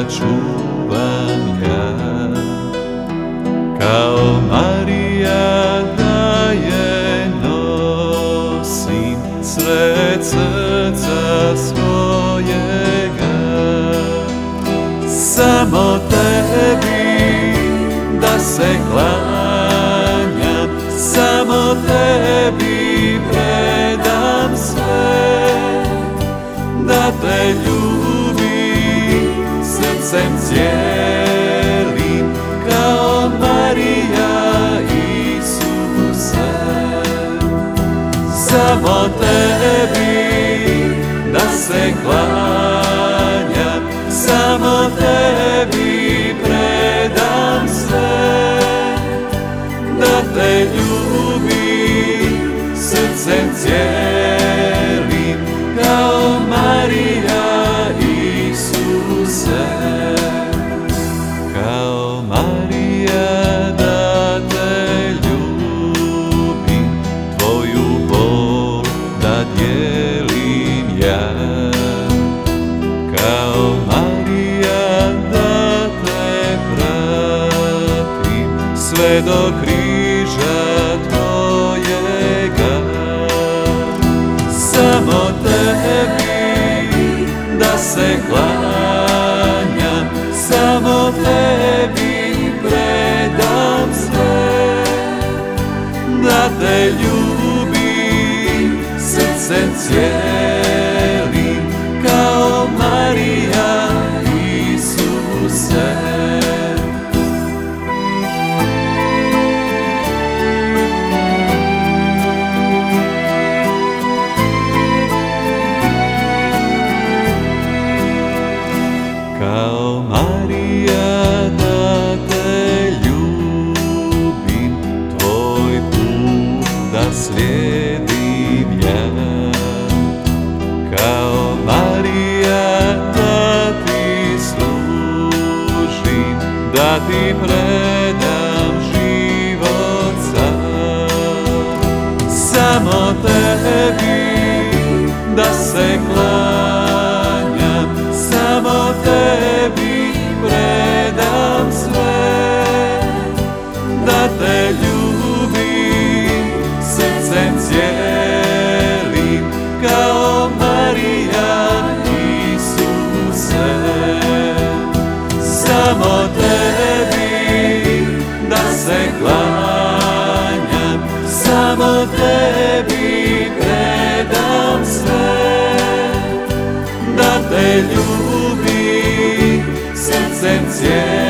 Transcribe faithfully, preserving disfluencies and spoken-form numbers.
čuvam ja. Kao Marija da je nosim sred srca svojega, samo tebi da se klanjam, samo tebi predam sve, da te ljubim srcem cijelim, kao Marija Isuse. Samo tebi da se klanjam, samo tebi predam sve, da te ljubim srcem cijelim, kao Marija Isuse. Kao Marija da te ljubim, tvoju bol da dijelim ja. Kao Marija da te pratim sve do križa tvojega. Samo tebi da se klanjam, samo tebi predam sve, da te ljubim srcem cijelim, kao Marija Isuse. Kao Marija da te ljubim, tvoj put da slijedim ja. Kao Marija da ti služim, da ti predam život sam. Samo tebi da se klanjam, samo tebi predam sve, da te ljubim srcem cijelim, kao Marija Isuse. Samo tebi da se klanjam, samo tebi predam sve, da te ljubim srcem cijelim.